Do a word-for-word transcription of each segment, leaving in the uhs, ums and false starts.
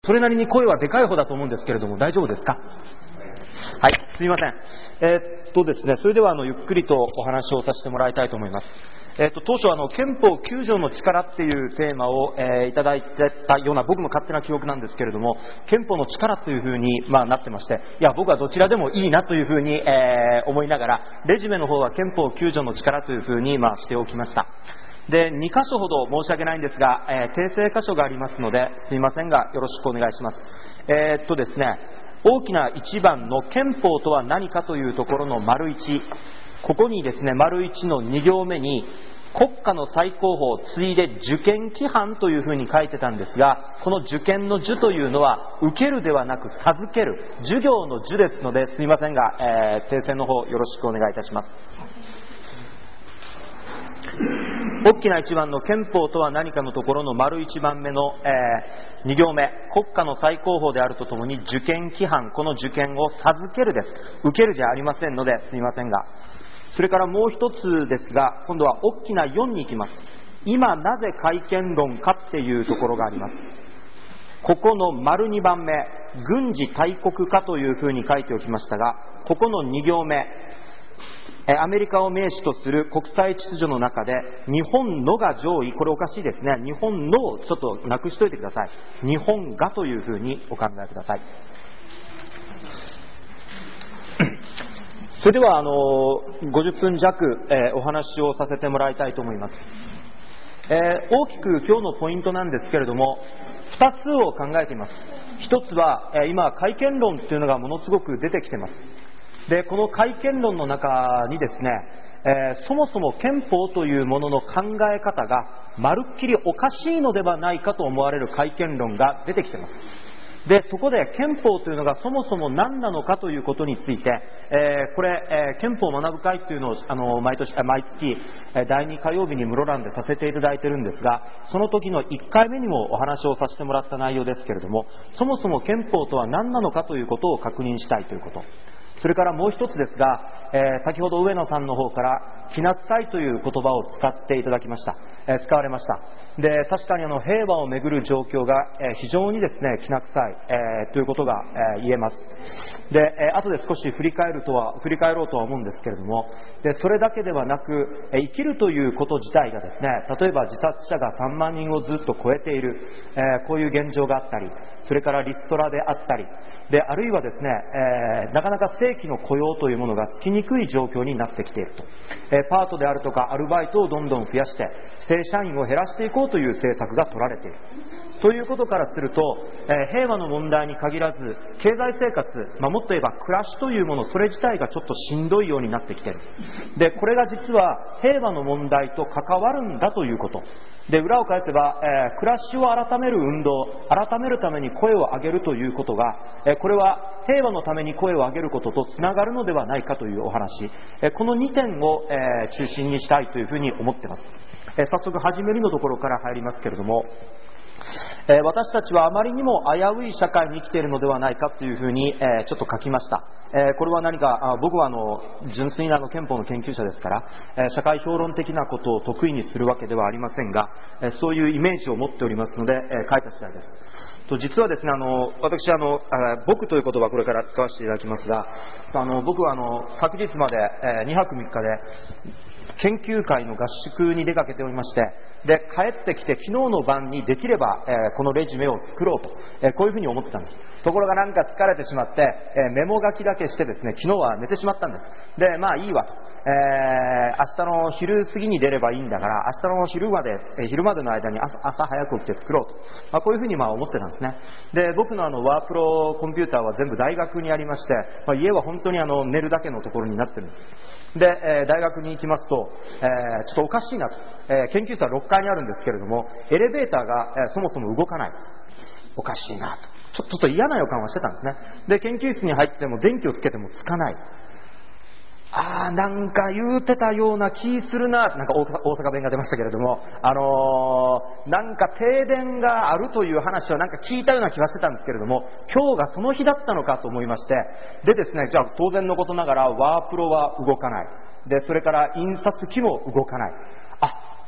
それなりに声はでかい方だと思うんですけれども、大丈夫ですか？はい、すみません。えー、っとですね、それではあのゆっくりとお話をさせてもらいたいと思います。えー、っと当初あの憲法きゅう条の力っていうテーマを、えー、いただいてたような僕の勝手な記憶なんですけれども、憲法の力というふうに、まあ、なってまして、いや僕はどちらでもいいなというふうに、えー、思いながら、レジュメの方は憲法きゅう条の力というふうに、まあ、しておきました。で、に箇所ほど申し訳ないんですが、えー、訂正箇所がありますので、すいませんがよろしくお願いします。えー、っとですね、大きな一番の憲法とは何かというところの丸いち、ここにですね、丸いちのに行目に国家の最高峰ついで受験規範というふうに書いてたんですが、この受験の受というのは受けるではなく授ける、授業の授ですので、すいませんが、えー、訂正の方よろしくお願いいたします。大きな一番の憲法とは何かのところの丸一番目の、えー、に行目、国家の最高峰であるとともに受験規範、この受験を授けるです。受けるじゃありませんのですみませんが、それからもう一つですが、今度は大きなよんに行きます。今なぜ改憲論かっていうところがあります。ここの丸に番目、軍事大国化というふうに書いておきましたが、ここのに行目、アメリカを名手とする国際秩序の中で日本のが上位、これおかしいですね。日本のをちょっとなくしといてください。日本がというふうにお考えください。それではあのごじゅっぷん弱、えー、お話をさせてもらいたいと思います。えー、大きく今日のポイントなんですけれども、ふたつを考えています。ひとつは、えー、今改憲論というのがものすごく出てきています。で、この改憲論の中にですね、えー、そもそも憲法というものの考え方がまるっきりおかしいのではないかと思われる改憲論が出てきています。で、そこで憲法というのがそもそも何なのかということについて、えー、これ、えー、憲法学ぶ会というのをあの毎年毎月だいに火曜日に室蘭でさせていただいているんですが、その時のいっかいめにもお話をさせてもらった内容ですけれども、そもそも憲法とは何なのかということを確認したいということ。それからもう一つですが、えー、先ほど上野さんの方からきな臭いという言葉を使っていただきました、えー、使われました。で、確かにあの平和をめぐる状況が、えー、非常にですねきな臭い、えー、ということが、えー、言えます。で、えー、後で少し振り返るとは振り返ろうとは思うんですけれども、でそれだけではなく、えー、生きるということ自体がですね、例えば自殺者がさんまんにんをずっと超えている、えー、こういう現状があったり、それからリストラであったりで、あるいはですね、えー、なかなか正規の雇用というものがつきにくい状況になってきていると、えー、パートであるとかアルバイトをどんどん増やして正社員を減らしていこうという政策が取られているということからすると、えー、平和の問題に限らず経済生活、まあ、もっと言えば暮らしというもの、それ自体がちょっとしんどいようになってきている。で、これが実は平和の問題と関わるんだということで、裏を返せば、えー、暮らしを改める運動、改めるために声を上げるということが、えー、これは平和のために声を上げることとつながるのではないかというお話、えー、このにてんを、えー、中心にしたいというふうに思っています。えー、早速始めりのところから入りますけれども、えー、私たちはあまりにも危うい社会に生きているのではないかというふうに、えー、ちょっと書きました。えー、これは何か、あ僕はあの純粋なあの憲法の研究者ですから、えー、社会評論的なことを得意にするわけではありませんが、えー、そういうイメージを持っておりますので、えー、書いた次第です。と実はですね、あの私あのあ僕という言葉をこれから使わせていただきますが、あの僕はあの昨日まで、えー、にはくみっかで研究会の合宿に出かけておりまして、で帰ってきて昨日の晩にできれば、えー、このレジュメを作ろうと、えー、こういうふうに思ってたんです。ところがなんか疲れてしまって、えー、メモ書きだけしてですね、昨日は寝てしまったんです。で、まあいいわと、えー、明日の昼過ぎに出ればいいんだから、明日の昼まで、えー、昼までの間に 朝, 朝早く起きて作ろうと、まあ、こういうふうにまあ思ってたんですね。で、僕のあのワープロコンピューターは全部大学にありまして、まあ、家は本当にあの寝るだけのところになってるんです。で、えー、大学に行きますと、えー、ちょっとおかしいなと、えー、研究室はろっかいにあるんですけれども、エレベーターが、えー、そもそも動かない。おかしいなと、ちょっと嫌な予感はしてたんですね。で、研究室に入っても電気をつけてもつかない。あー、なんか言うてたような気するな、なんか大阪弁が出ましたけれども、あのー、なんか停電があるという話はなんか聞いたような気がしてたんですけれども、今日がその日だったのかと思いまして、でですね、じゃあ当然のことながらワープロは動かない。で、それから印刷機も動かない。あ、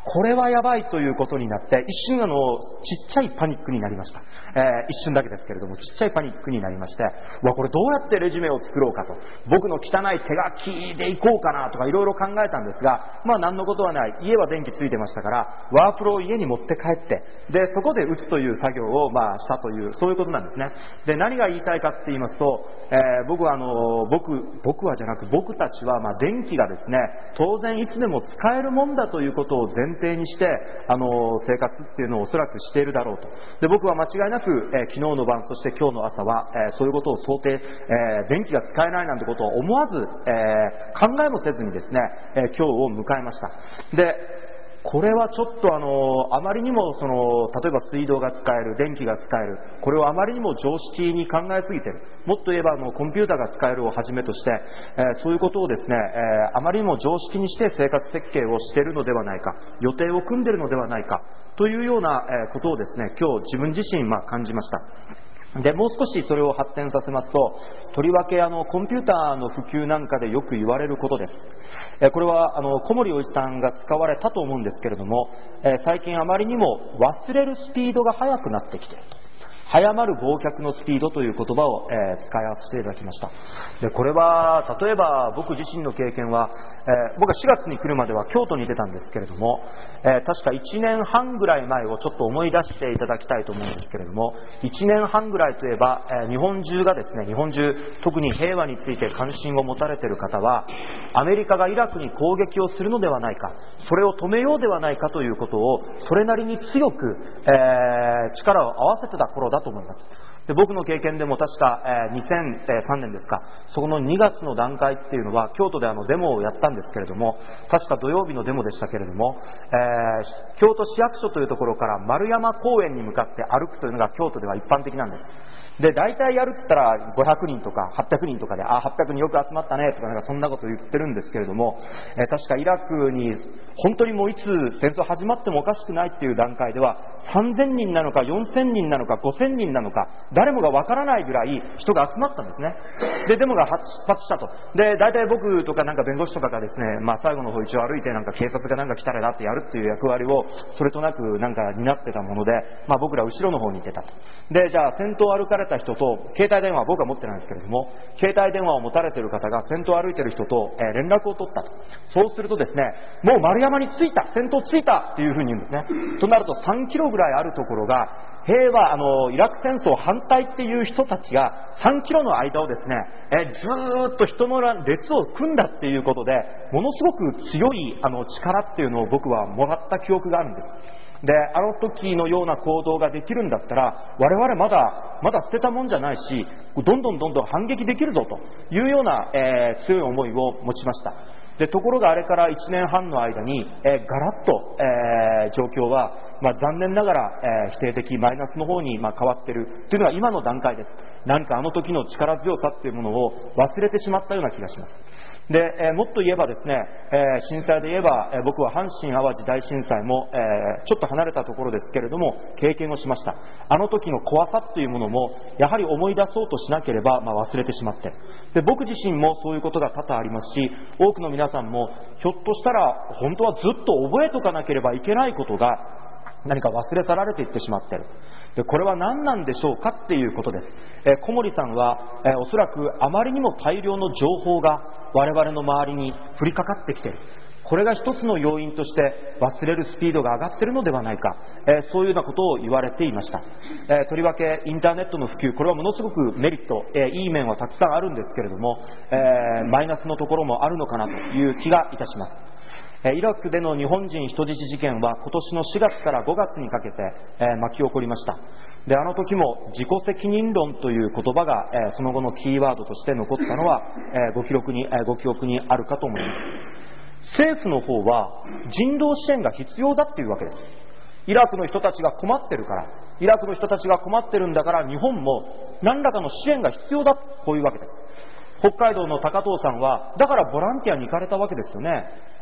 これはやばいということになって、一瞬あのちっちゃいパニックになりました。えー、一瞬だけですけれども、ちっちゃいパニックになりまして、わこれどうやってレジュメを作ろうかと、僕の汚い手書きでいこうかなとかいろいろ考えたんですが、まあ何のことはない。家は電気ついてましたから、ワープロを家に持って帰って、でそこで打つという作業をまあしたという、そういうことなんですね。で何が言いたいかって言いますと、えー、僕はあの僕僕はじゃなく僕たちはまあ電気がですね、当然いつでも使えるもんだということを前提にしてあの生活っていうのをおそらくしているだろうと。で僕は間違いなく、えー、昨日の晩そして今日の朝は、えー、そういうことを想定、えー、電気が使えないなんてことを思わず、えー、考えもせずにですね、えー、今日を迎えました。でこれはちょっとあのあまりにもその例えば水道が使える、電気が使える、これをあまりにも常識に考えすぎている。もっと言えばあのコンピューターが使えるをはじめとして、えー、そういうことをですね、えー、あまりにも常識にして生活設計をしているのではないか、予定を組んでいるのではないかというようなことをですね、今日自分自身まあ感じました。でもう少しそれを発展させますと、とりわけあのコンピューターの普及なんかでよく言われることです。えこれはあの小森洋一さんが使われたと思うんですけれども、え最近あまりにも忘れるスピードが速くなってきていると。早まる忘却のスピードという言葉を、えー、使い合わせていただきました。でこれは例えば僕自身の経験は、えー、僕はしがつに来るまでは京都に出たんですけれども、えー、確かいちねんはんぐらい前をちょっと思い出していただきたいと思うんですけれども、いちねんはんぐらいといえば、えー、日本中がですね、日本中特に平和について関心を持たれている方は、アメリカがイラクに攻撃をするのではないか、それを止めようではないかということをそれなりに強く、えー、力を合わせてた頃だと思います。で僕の経験でも確か、えー、にせんさんねんですか、そこのにがつの段階っていうのは京都であのデモをやったんですけれども、確か土曜日のデモでしたけれども、えー、京都市役所というところから丸山公園に向かって歩くというのが京都では一般的なんです。で大体やるって言ったらごひゃくにんとかはっぴゃくにんとかで、あはっぴゃくにんよく集まったねとか、なんかそんなこと言ってるんですけれども、えー、確かイラクに本当にもういつ戦争始まってもおかしくないっていう段階ではさんぜんにんなのかよんせんにんなのかごせんにんなのか誰もがわからないぐらい人が集まったんですね。でデモが出発したと。で大体僕とかなんか弁護士とかがですね、まあ、最後の方一応歩いてなんか警察がなんか来たらだってやるっていう役割をそれとなくなんか担ってたもので、まあ、僕ら後ろの方にいてたと。でじゃあ先頭を歩かれた人と携帯電話は僕は持ってないんですけれども、携帯電話を持たれている方が先頭を歩いている人と、えー、連絡を取ったと。そうするとですね、もう丸山に着いた、先頭着いたっていうふうに言うんですね。となるとさんキロぐらいあるところが平和、あのイラク戦争反対っていう人たちがさんキロの間をですね、えずーっと人の列を組んだっていうことで、ものすごく強いあの力っていうのを僕はもらった記憶があるんです。であの時のような行動ができるんだったら我々まだまだ捨てたもんじゃないし、どんどんどんどん反撃できるぞというような、えー、強い思いを持ちました。でところがあれからいちねんはんの間に、えー、ガラッと、えー、状況は、まあ、残念ながら、えー、否定的マイナスの方に、まあ、変わっているというのが今の段階です。何かあの時の力強さというものを忘れてしまったような気がします。で、えー、もっと言えばですね、えー、震災で言えば、えー、僕は阪神・淡路大震災も、えー、ちょっと離れたところですけれども経験をしました。あの時の怖さというものもやはり思い出そうとしなければ、まあ、忘れてしまって、で僕自身もそういうことが多々ありますし、多くの皆さんもひょっとしたら本当はずっと覚えとかなければいけないことが何か忘れ去られていってしまっている。でこれは何なんでしょうかっていうことです。えー、小森さんは、えー、おそらくあまりにも大量の情報が我々の周りに降りかかってきている。これが一つの要因として忘れるスピードが上がっているのではないか、えー、そういうようなことを言われていました。えー、とりわけインターネットの普及、これはものすごくメリット、えー、いい面はたくさんあるんですけれども、えー、マイナスのところもあるのかなという気がいたします。イラクでの日本人人質事件は今年のしがつからごがつにかけて、えー、巻き起こりました。であの時も自己責任論という言葉が、えー、その後のキーワードとして残ったのは、えー、ご記録に、えー、ご記憶にあるかと思います。政府の方は人道支援が必要だっていうわけです。イラクの人たちが困ってるから、イラクの人たちが困ってるんだから日本も何らかの支援が必要だ、こういうわけです。北海道の高藤さんはだからボランティアに行かれたわけですよね。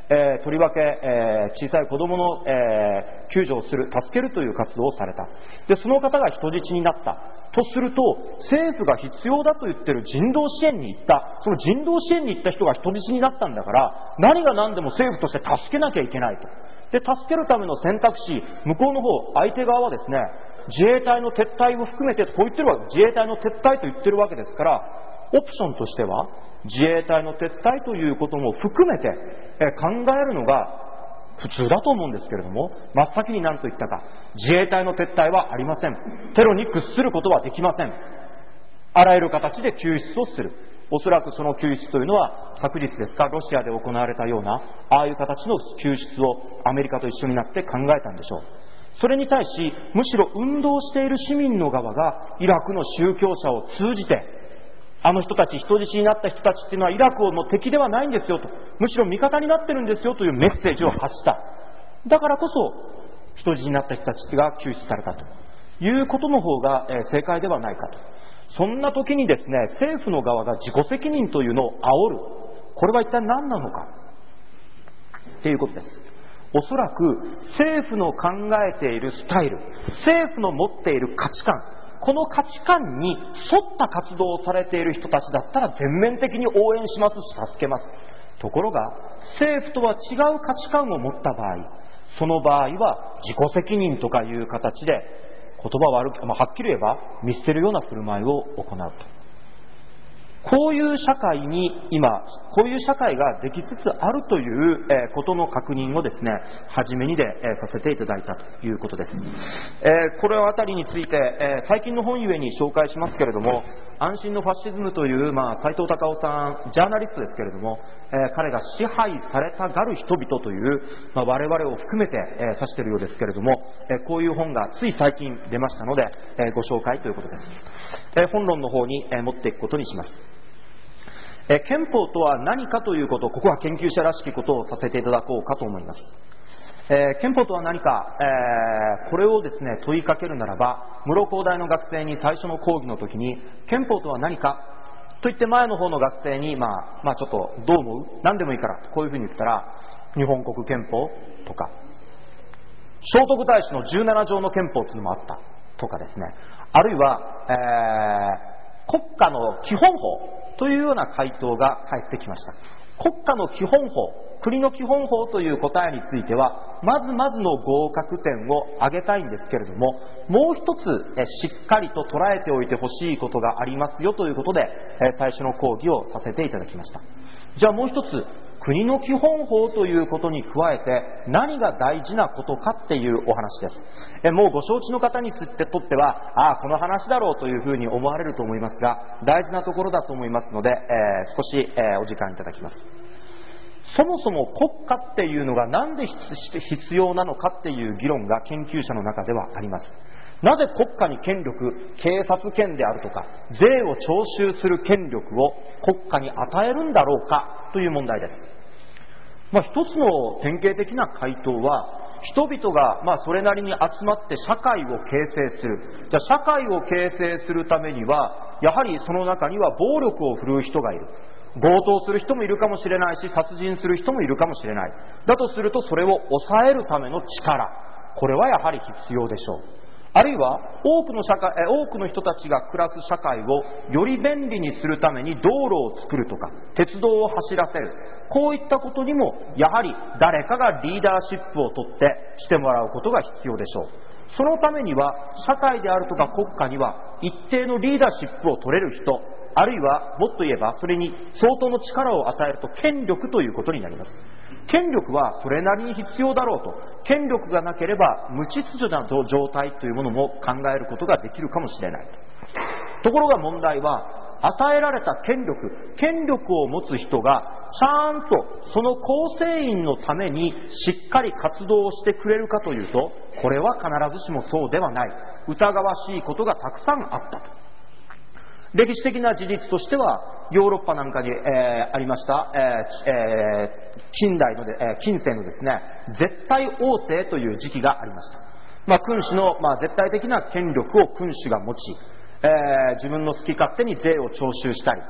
えー、とりわけ、えー、小さい子供の、えー、救助をする、助けるという活動をされた。で、その方が人質になったとすると、政府が必要だと言ってる人道支援に行った、その人道支援に行った人が人質になったんだから、何が何でも政府として助けなきゃいけないと。で、助けるための選択肢、向こうの方、相手側はですね、自衛隊の撤退を含めて、こう言ってるわけ、自衛隊の撤退と言ってるわけですから、オプションとしては、自衛隊の撤退ということも含めて、え考えるのが普通だと思うんですけれども、真っ先に何と言ったか、自衛隊の撤退はありません。テロに屈することはできません。あらゆる形で救出をする。おそらくその救出というのは昨日ですか、ロシアで行われたようなああいう形の救出をアメリカと一緒になって考えたんでしょう。それに対し、むしろ運動している市民の側がイラクの宗教者を通じて、あの人たち、人質になった人たちっていうのはイラクの敵ではないんですよと、むしろ味方になってるんですよというメッセージを発した。だからこそ人質になった人たちが救出されたということの方が、えー、正解ではないかと。そんな時にですね、政府の側が自己責任というのを煽る、これは一体何なのかということです。おそらく政府の考えているスタイル、政府の持っている価値観、この価値観に沿った活動をされている人たちだったら全面的に応援しますし助けます。ところが政府とは違う価値観を持った場合、その場合は自己責任とかいう形で言葉は悪く、まあ、はっきり言えば見捨てるような振る舞いを行うと。こういう社会に今、こういう社会ができつつあるという、えー、ことの確認をですね、初めにで、えー、させていただいたということです。えー、これあたりについて、えー、最近の本ゆえに紹介しますけれども、安心のファシズムという、まあ、斉藤隆夫さん、ジャーナリストですけれども、えー、彼が支配されたがる人々という、まあ、我々を含めて、えー、指しているようですけれども、えー、こういう本がつい最近出ましたので、えー、ご紹介ということです。えー、本論の方に、えー、持っていくことにします。え憲法とは何かということ、ここは研究者らしきことをさせていただこうかと思います。えー、憲法とは何か、えー、これをですね問いかけるならば、室高大の学生に最初の講義の時に憲法とは何かと言って、前の方の学生に、まあ、まあちょっとどう思う、何でもいいからこういうふうに言ったら、日本国憲法とか聖徳太子のじゅうなな条の憲法というのもあったとかですね、あるいは、えー、国家の基本法というような回答が返ってきました。国家の基本法、国の基本法という答えについては、まずまずの合格点を挙げたいんですけれども、もう一つえしっかりと捉えておいてほしいことがありますよということで、え最初の講義をさせていただきました。じゃあもう一つ、国の基本法ということに加えて何が大事なことかっていうお話です。えもうご承知の方にとっては、ああこの話だろうというふうに思われると思いますが、大事なところだと思いますので、えー、少し、えー、お時間いただきます。そもそも国家っていうのが何で必要なのかっていう議論が研究者の中ではあります。なぜ国家に権力、警察権であるとか税を徴収する権力を国家に与えるんだろうかという問題です。まあ、一つの典型的な回答は、人々がまあそれなりに集まって社会を形成する。じゃあ社会を形成するためには、やはりその中には暴力を振るう人がいる。強盗する人もいるかもしれないし、殺人する人もいるかもしれない。だとすると、それを抑えるための力、これはやはり必要でしょう。あるいは多くの社会、多くの人たちが暮らす社会をより便利にするために道路を作るとか鉄道を走らせる、こういったことにもやはり誰かがリーダーシップを取ってしてもらうことが必要でしょう。そのためには社会であるとか国家には一定のリーダーシップを取れる人、あるいはもっと言えばそれに相当の力を与えると権力ということになります。権力はそれなりに必要だろうと。権力がなければ無秩序な状態というものも考えることができるかもしれない。ところが問題は、与えられた権力、権力を持つ人がちゃんとその構成員のためにしっかり活動をしてくれるかというと、これは必ずしもそうではない。疑わしいことがたくさんあったと。歴史的な事実としては、ヨーロッパなんかに、えー、ありました、えーえー、近代ので、えー、近世のですね、絶対王政という時期がありました。まあ、君主の、まあ、絶対的な権力を君主が持ち、えー、自分の好き勝手に税を徴収したり、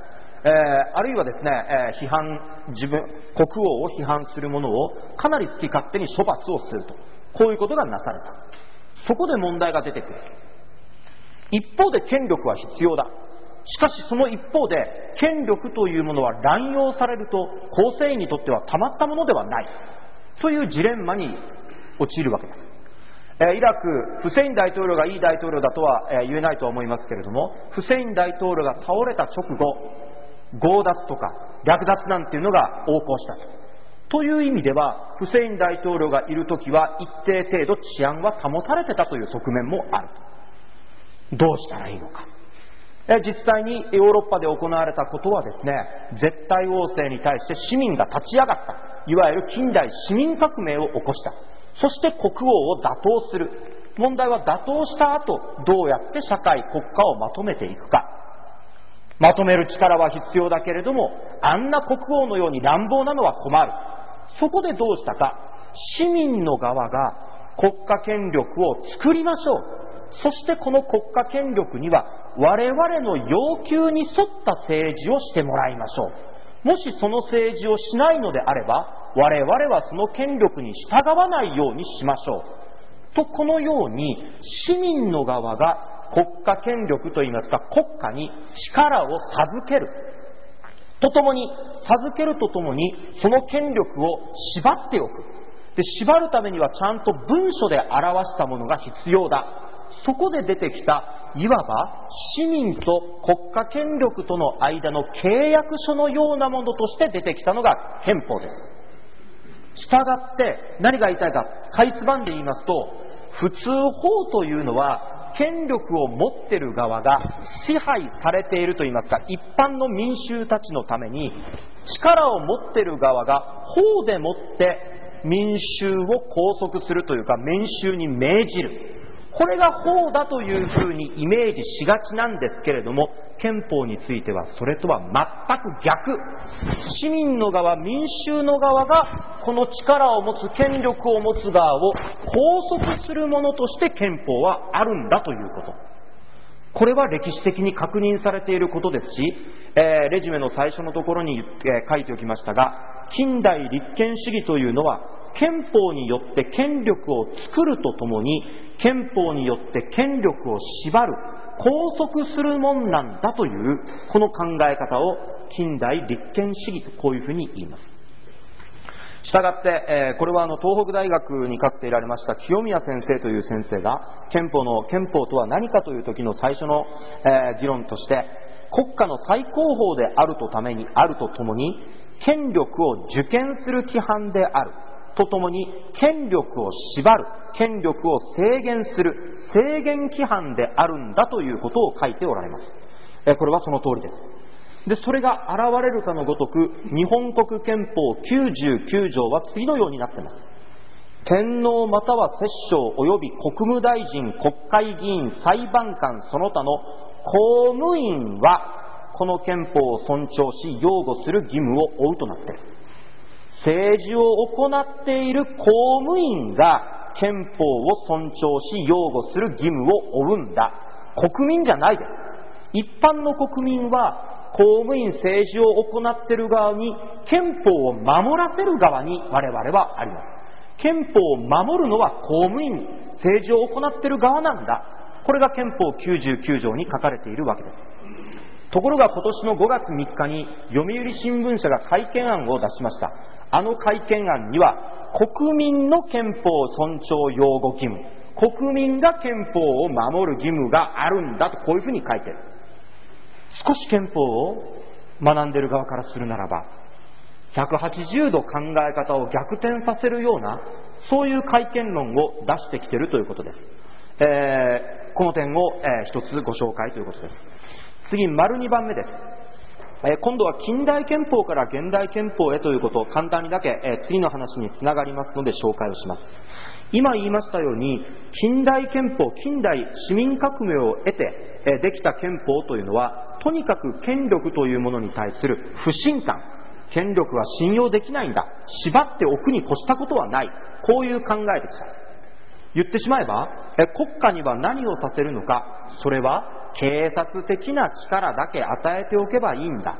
えー、あるいはですね、えー、批判、自分、国王を批判する者をかなり好き勝手に処罰をすると。こういうことがなされた。そこで問題が出てくる。一方で権力は必要だ。しかしその一方で、権力というものは乱用されると構成員にとってはたまったものではない。というジレンマに陥るわけです。えー、イラク、フセイン大統領がいい大統領だとは、えー、言えないとは思いますけれども、フセイン大統領が倒れた直後、強奪とか略奪なんていうのが横行したと。という意味では、フセイン大統領がいるときは一定程度治安は保たれてたという側面もある。どうしたらいいのか。え実際にヨーロッパで行われたことはですね、絶対王政に対して市民が立ち上がった。いわゆる近代市民革命を起こした。そして国王を打倒する。問題は打倒した後、どうやって社会国家をまとめていくか。まとめる力は必要だけれども、あんな国王のように乱暴なのは困る。そこでどうしたか。市民の側が国家権力を作りましょう。そしてこの国家権力には我々の要求に沿った政治をしてもらいましょう。もしその政治をしないのであれば、我々はその権力に従わないようにしましょう。と、このように市民の側が国家権力といいますか、国家に力を授ける。とともに、授けるとともに、その権力を縛っておく。で、縛るためにはちゃんと文書で表したものが必要だ。そこで出てきた、いわば市民と国家権力との間の契約書のようなものとして出てきたのが憲法です。したがって何が言いたいか、かいつまんで言いますと、普通法というのは権力を持っている側が支配されているといいますか、一般の民衆たちのために力を持っている側が法でもって民衆を拘束するというか、民衆に命じる。これが法だというふうにイメージしがちなんですけれども、憲法についてはそれとは全く逆。市民の側、民衆の側がこの力を持つ、権力を持つ側を拘束するものとして憲法はあるんだということ。これは歴史的に確認されていることですし、えー、レジュメの最初のところに、えー、書いておきましたが、近代立憲主義というのは憲法によって権力を作るとともに、憲法によって権力を縛る、拘束するもんなんだという、この考え方を近代立憲主義とこういうふうに言います。したがって、えー、これはあの東北大学にかつていられました清宮先生という先生が、憲法の憲法とは何かという時の最初の、えー、議論として、国家の最高峰であるとためにあるとともに、権力を受験する規範であるとともに、権力を縛る、権力を制限する制限規範であるんだということを書いておられます。えー、これはその通りです。で、それが現れるかのごとく、日本国憲法きゅうじゅうきゅうじょうは次のようになっています。天皇または摂政及び国務大臣、国会議員、裁判官その他の公務員はこの憲法を尊重し擁護する義務を負うとなっている。政治を行っている公務員が憲法を尊重し擁護する義務を負うんだ。国民じゃないです。一般の国民は公務員、政治を行っている側に、憲法を守らせる側に我々はあります。憲法を守るのは公務員、政治を行っている側なんだ。これが憲法きゅうじゅうきゅうじょうに書かれているわけです。ところが今年のごがつみっかに読売新聞社が改憲案を出しました。あの改憲案には、国民の憲法尊重擁護義務、国民が憲法を守る義務があるんだと、こういうふうに書いている。少し憲法を学んでいる側からするならば、ひゃくはちじゅうど考え方を逆転させるような、そういう改憲論を出してきているということです。えー、この点を、えー、一つご紹介ということです。次、丸にばんめです。えー、今度は近代憲法から現代憲法へということを簡単にだけ、えー、次の話につながりますので紹介をします。今言いましたように、近代憲法、近代市民革命を得て、えー、できた憲法というのは、とにかく権力というものに対する不信感、権力は信用できないんだ、縛っておくに越したことはない、こういう考えでした。言ってしまえば、え国家には何をさせるのか、それは警察的な力だけ与えておけばいいんだ。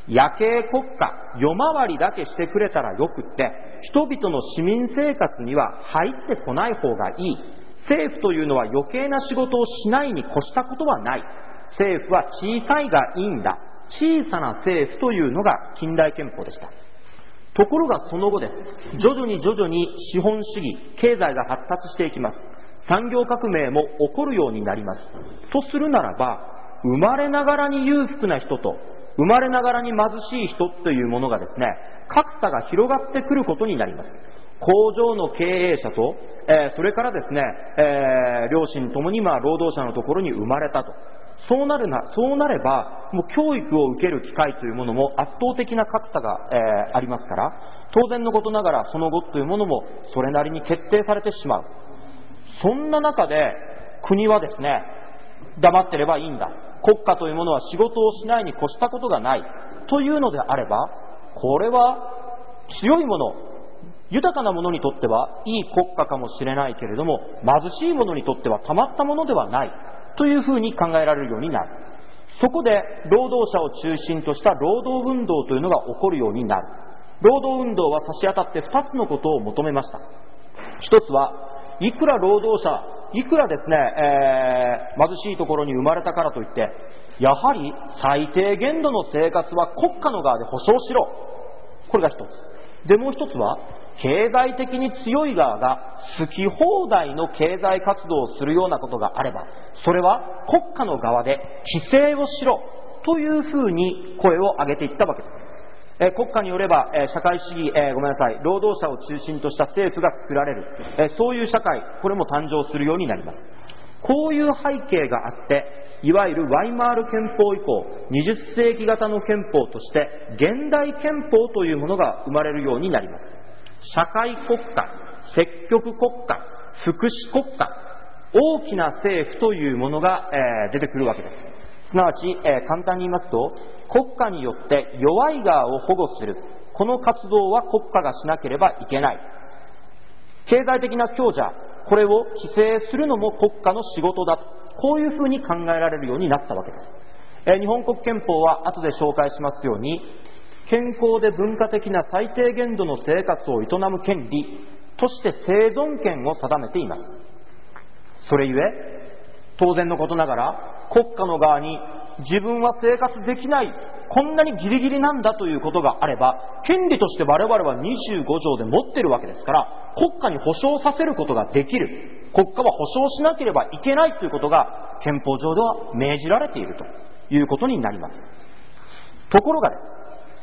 夜景国家、夜回りだけしてくれたらよくって、人々の市民生活には入ってこない方がいい。政府というのは余計な仕事をしないに越したことはない。政府は小さいがいいんだ。小さな政府というのが近代憲法でした。ところがその後です。徐々に徐々に資本主義、経済が発達していきます。産業革命も起こるようになります。とするならば、生まれながらに裕福な人と生まれながらに貧しい人というものがですね、格差が広がってくることになります。工場の経営者と、えー、それからですね、えー、両親ともにまあ労働者のところに生まれたと。そうなるな、そうなれば、もう教育を受ける機会というものも圧倒的な格差が、えー、ありますから、当然のことながらその後というものもそれなりに決定されてしまう。そんな中で国はですね、黙ってればいいんだ。国家というものは仕事をしないに越したことがないというのであれば、これは強いもの、豊かなものにとってはいい国家かもしれないけれども、貧しいものにとってはたまったものではないというふうに考えられるようになる。そこで労働者を中心とした労働運動というのが起こるようになる。労働運動は差し当たってふたつのことを求めました。ひとつはいくら労働者、いくらですね、えー、貧しいところに生まれたからといって、やはり最低限度の生活は国家の側で保障しろ。これが一つ。で、もう一つは、経済的に強い側が好き放題の経済活動をするようなことがあれば、それは国家の側で規制をしろというふうに声を上げていったわけです。えー、国家によれば、えー、社会主義、えー、ごめんなさい、労働者を中心とした政府が作られる、えー、そういう社会、これも誕生するようになります。こういう背景があって、いわゆるワイマール憲法以降、にじゅっせいき型の憲法として現代憲法というものが生まれるようになります。社会国家、積極国家、福祉国家、大きな政府というものが、えー、出てくるわけです。すなわち、えー、簡単に言いますと、国家によって弱い側を保護する、この活動は国家がしなければいけない。経済的な強者、これを規制するのも国家の仕事だと、こういうふうに考えられるようになったわけです。えー、日本国憲法は後で紹介しますように、健康で文化的な最低限度の生活を営む権利として生存権を定めています。それゆえ、当然のことながら国家の側に自分は生活できない、こんなにギリギリなんだということがあれば、権利として我々はにじゅうごじょうで持っているわけですから、国家に保障させることができる。国家は保障しなければいけないということが憲法上では命じられているということになります。ところがです、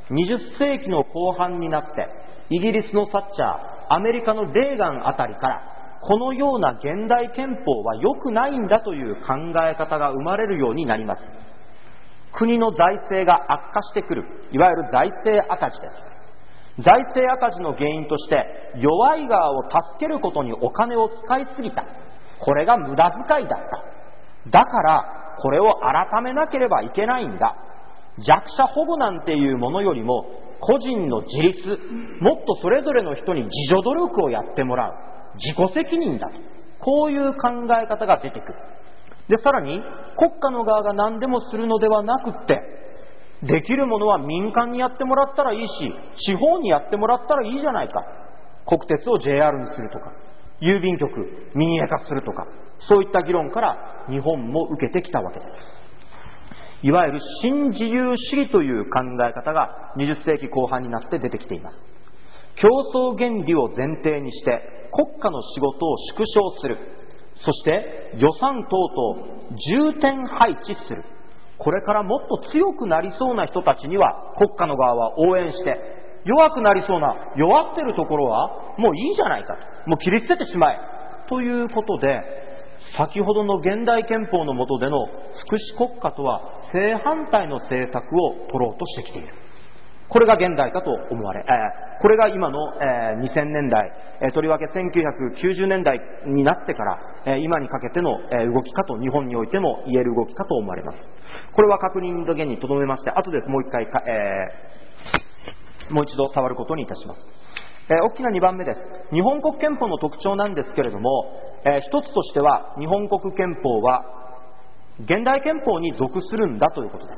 にじゅっせいきの後半になって、イギリスのサッチャー、アメリカのレーガンあたりから、このような現代憲法は良くないんだという考え方が生まれるようになります。国の財政が悪化してくる、いわゆる財政赤字です。財政赤字の原因として、弱い側を助けることにお金を使いすぎた。これが無駄遣いだった。だから、これを改めなければいけないんだ。弱者保護なんていうものよりも、個人の自立、もっとそれぞれの人に自助努力をやってもらう。自己責任だと。こういう考え方が出てくる。で、さらに、国家の側が何でもするのではなくって、できるものは民間にやってもらったらいいし、地方にやってもらったらいいじゃないか。国鉄を ジェイアール にするとか、郵便局民営化するとか、そういった議論から日本も受けてきたわけです。いわゆる新自由主義という考え方がにじゅっせいきこう半になって出てきています。競争原理を前提にして国家の仕事を縮小する。そして予算等々重点配置する。これからもっと強くなりそうな人たちには国家の側は応援して、弱くなりそうな弱ってるところはもういいじゃないかと、もう切り捨ててしまえということで、先ほどの現代憲法の下での福祉国家とは正反対の政策を取ろうとしてきている。これが現代かと思われ、えー、これが今の、えー、にせんねんだい、えー、とりわけせんきゅうひゃくきゅうじゅうねんだいになってから、えー、今にかけての、えー、動きかと、日本においても言える動きかと思われます。これは確認だけにとどめまして、後でもう一回か、えー、もう一度触ることにいたします。えー、大きなにばんめです。日本国憲法の特徴なんですけれども、えー、一つとしては日本国憲法は現代憲法に属するんだということです。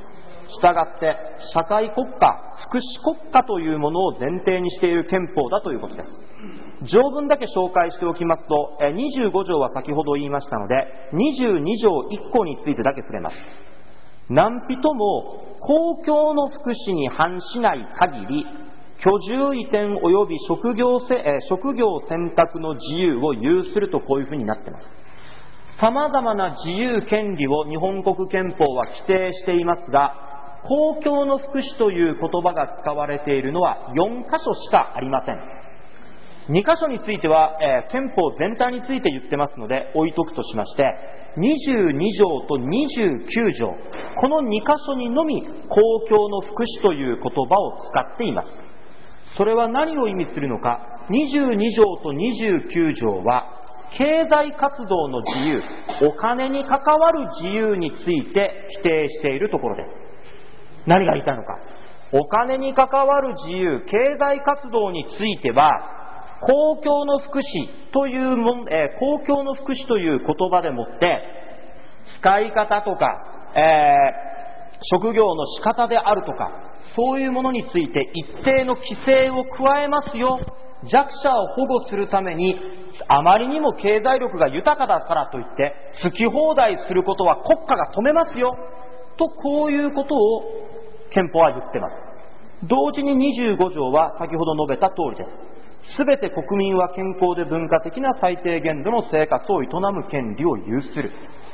従って社会国家、福祉国家というものを前提にしている憲法だということです。条文だけ紹介しておきますと、にじゅうご条は先ほど言いましたので、にじゅうに条いっ項についてだけ触れます。何人も公共の福祉に反しない限り、居住移転及び職業せ、え職業選択の自由を有すると、こういうふうになっています。様々な自由権利を日本国憲法は規定していますが、公共の福祉という言葉が使われているのはよん箇所しかありません。に箇所については、えー、憲法全体について言ってますので置いとくとしまして、にじゅうに条とにじゅうきゅう条、このに箇所にのみ公共の福祉という言葉を使っています。それは何を意味するのか。にじゅうに条とにじゅうきゅう条は経済活動の自由、お金に関わる自由について規定しているところです。何が言いたいのか。お金に関わる自由、経済活動については公共の福祉というもん、えー、公共の福祉という言葉でもって使い方とか、えー、職業の仕方であるとか、そういうものについて一定の規制を加えますよ。弱者を保護するためにあまりにも経済力が豊かだからといって好き放題することは国家が止めますよと、こういうことを憲法は言っています。同時ににじゅうご条は先ほど述べた通りです。すべて国民は健康で文化的な最低限度の生活を営む権利を有する。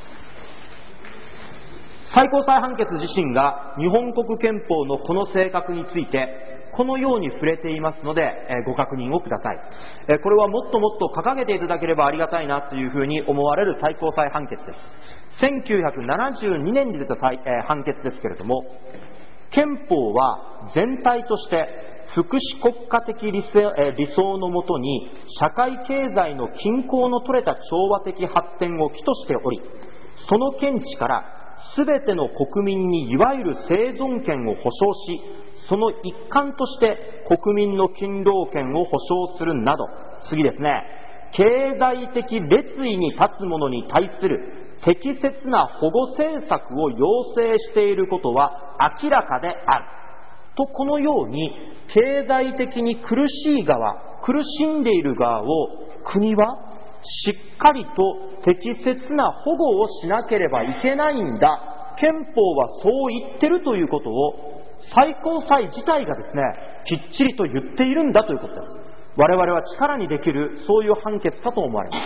最高裁判決自身が日本国憲法のこの性格についてこのように触れていますので、えー、ご確認をください。えー、これはもっともっと掲げていただければありがたいなというふうに思われる最高裁判決です。せんきゅうひゃくななじゅうにねんに出た、えー、判決ですけれども、憲法は全体として福祉国家的理想、えー、理想のもとに社会経済の均衡の取れた調和的発展を起としており、その見地からすべての国民にいわゆる生存権を保障し、その一環として国民の勤労権を保障するなど、次ですね、経済的列位に立つ者に対する適切な保護政策を要請していることは明らかであると、このように経済的に苦しい側、苦しんでいる側を国はしっかりと適切な保護をしなければいけないんだ、憲法はそう言ってるということを最高裁自体がですね、きっちりと言っているんだということです。我々は力にできる、そういう判決かと思われます。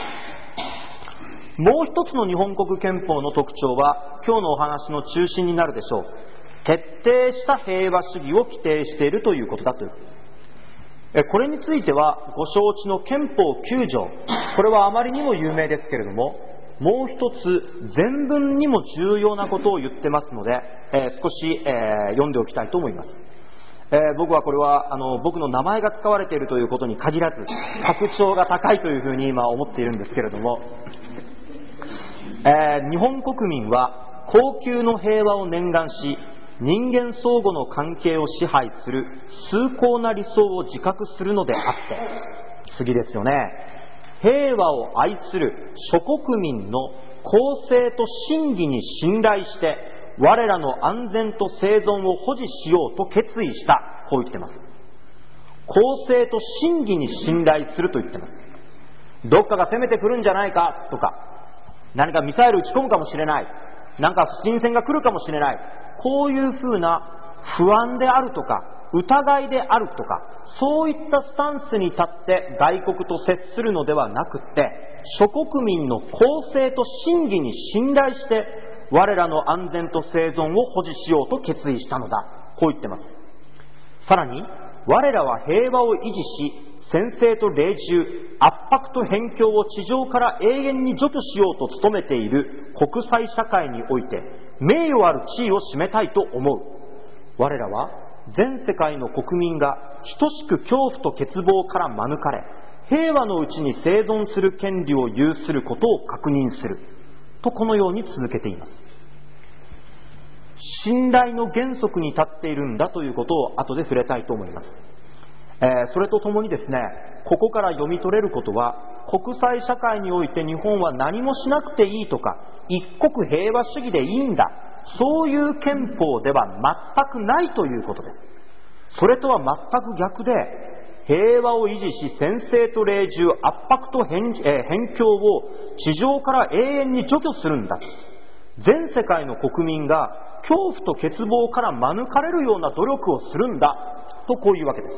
もう一つの日本国憲法の特徴は今日のお話の中心になるでしょう。徹底した平和主義を規定しているということだということです。これについてはご承知の憲法きゅう条、これはあまりにも有名ですけれども、もう一つ前文にも重要なことを言ってますので、えー、少し、えー、読んでおきたいと思います。えー、僕はこれはあの僕の名前が使われているということに限らず格調が高いというふうに今思っているんですけれども、えー、日本国民は恒久の平和を念願し、人間相互の関係を支配する崇高な理想を自覚するのであって、次ですよね、平和を愛する諸国民の公正と真偽に信頼して我らの安全と生存を保持しようと決意した、こう言ってます。公正と真偽に信頼すると言ってます。どっかが攻めてくるんじゃないかとか、何かミサイル撃ち込むかもしれない、なんか不審船が来るかもしれない、こういうふうな不安であるとか疑いであるとか、そういったスタンスに立って外国と接するのではなくって、諸国民の公正と真偽に信頼して我らの安全と生存を保持しようと決意したのだ、こう言ってます。さらに、我らは平和を維持し、専制と隷従、圧迫と辺境を地上から永遠に除去しようと努めている国際社会において名誉ある地位を占めたいと思う。我らは全世界の国民が等しく恐怖と欠乏から免れ、平和のうちに生存する権利を有することを確認すると、このように続けています。信頼の原則に立っているんだということを後で触れたいと思います。えー、それとともにですね、ここから読み取れることは、国際社会において日本は何もしなくていいとか、一国平和主義でいいんだ、 そういう憲法では全くないということです。それとは全く逆で、平和を維持し、専制と隷従、圧迫と偏、えー、偏境を地上から永遠に除去するんだ。全世界の国民が恐怖と欠乏から免れるような努力をするんだと、こういうわけです。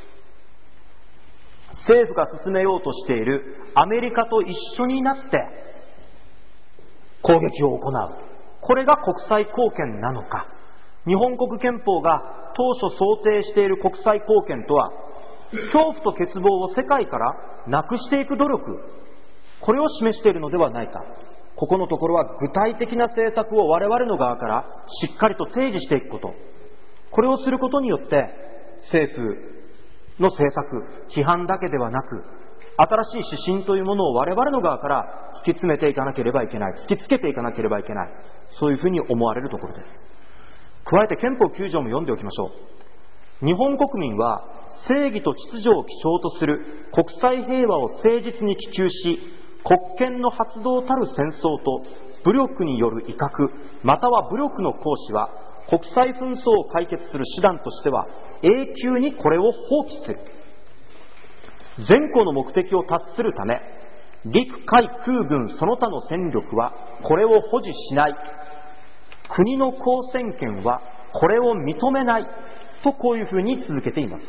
政府が進めようとしているアメリカと一緒になって攻撃を行う、これが国際貢献なのか、日本国憲法が当初想定している国際貢献とは、恐怖と欠乏を世界からなくしていく努力、これを示しているのではないか。ここのところは具体的な政策を我々の側からしっかりと提示していくこと、これをすることによって政府の政策、批判だけではなく、新しい指針というものを我々の側から突き詰めていかなければいけない、突きつけていかなければいけない、そういうふうに思われるところです。加えて憲法きゅう条も読んでおきましょう。日本国民は正義と秩序を基調とする国際平和を誠実に希求し、国権の発動たる戦争と武力による威嚇、または武力の行使は国際紛争を解決する手段としては永久にこれを放棄する。全項の目的を達するため、陸海空軍その他の戦力はこれを保持しない。国の公選権はこれを認めないと、こういうふうに続けています。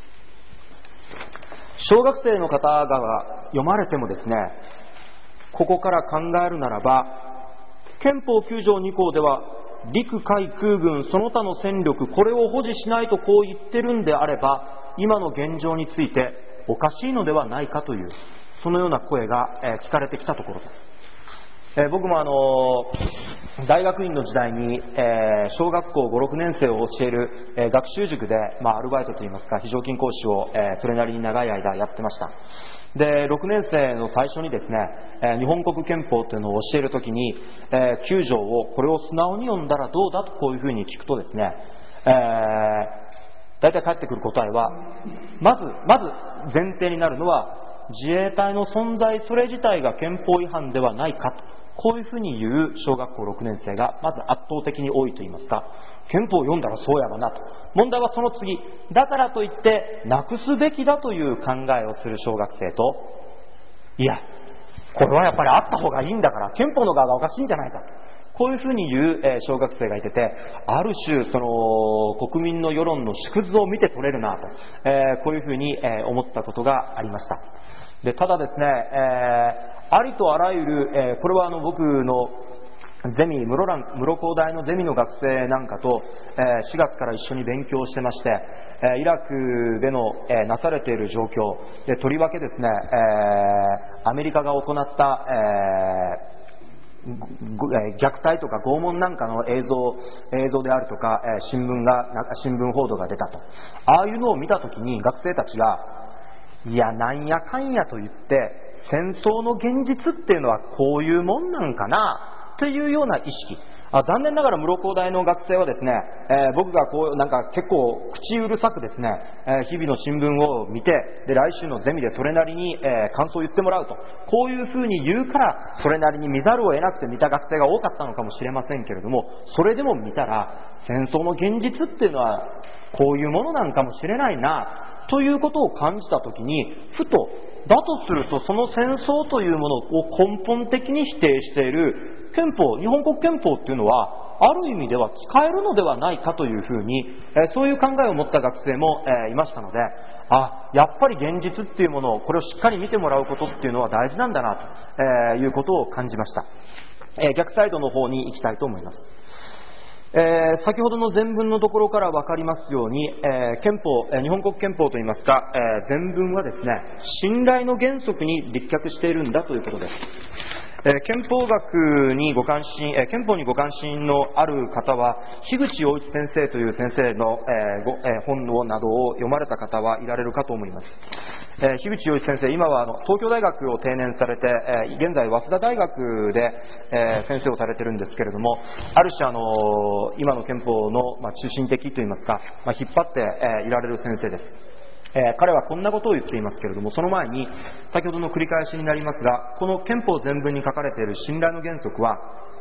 小学生の方が読まれてもですね、ここから考えるならば、憲法きゅう条に項では陸海空軍その他の戦力、これを保持しないとこう言ってるんであれば、今の現状についておかしいのではないかという、そのような声が、えー、聞かれてきたところです。えー、僕もあのー、大学院の時代に、えー、小学校ご、ろくねん生を教える、えー、学習塾で、まあ、アルバイトといいますか非常勤講師を、えー、それなりに長い間やってました。で、ろくねん生の最初にですね、えー、日本国憲法というのを教えるときに、えー、きゅう条をこれを素直に読んだらどうだとこういうふうに聞くとですね、えー、大体返ってくる答えは、まずまず前提になるのは自衛隊の存在それ自体が憲法違反ではないかと、こういうふうに言う小学校ろくねん生がまず圧倒的に多いといいますか、憲法を読んだらそうやわなと。問題はその次、だからといってなくすべきだという考えをする小学生と、いやこれはやっぱりあった方がいいんだから憲法の側がおかしいんじゃないかと、こういうふうに言う、えー、小学生がいてて、ある種その国民の世論の縮図を見て取れるなと、えー、こういうふうに、えー、思ったことがありました。で、ただですね、えー、ありとあらゆる、えー、これはあの僕のゼミ、室蘭、室工大のゼミの学生なんかと、えー、しがつから一緒に勉強してまして、えー、イラクでの、えー、なされている状況で、とりわけですね、えー、アメリカが行った、えー、虐待とか拷問なんかの映像、映像であるとか、えー、新聞が、新聞報道が出たと。ああいうのを見たときに学生たちが、いや、なんやかんやと言って、戦争の現実っていうのはこういうもんなんかな、というような意識。あ、残念ながら室工大の学生はですね、えー、僕がこうなんか結構口うるさくですね、えー、日々の新聞を見て、で来週のゼミでそれなりに、えー、感想を言ってもらうと、こういうふうに言うからそれなりに見ざるを得なくて見た学生が多かったのかもしれませんけれども、それでも見たら戦争の現実っていうのはこういうものなんかもしれないなということを感じたときに、ふとだとするとその戦争というものを根本的に否定している憲法、日本国憲法っていうのはある意味では使えるのではないかというふうに、えー、そういう考えを持った学生も、えー、いましたので、あ、やっぱり現実っていうものをこれをしっかり見てもらうことっていうのは大事なんだなと、えー、いうことを感じました。えー、逆サイドの方に行きたいと思います。えー、先ほどの前文のところから分かりますように、えー、憲法、えー、日本国憲法といいますか、えー、前文はですね、信頼の原則に立脚しているんだということです。えー、憲法学にご関心、えー、憲法にご関心のある方は、樋口洋一先生という先生の、えーごえー、本などを読まれた方はいられるかと思います。えー、樋口洋一先生、今はあの東京大学を定年されて、えー、現在早稲田大学で、えー、先生をされているんですけれども、ある種あのー、今の憲法の、まあ、中心的といいますか、まあ、引っ張って、えー、いられる先生です。えー、彼はこんなことを言っていますけれども、その前に先ほどの繰り返しになりますが、この憲法全文に書かれている信頼の原則は、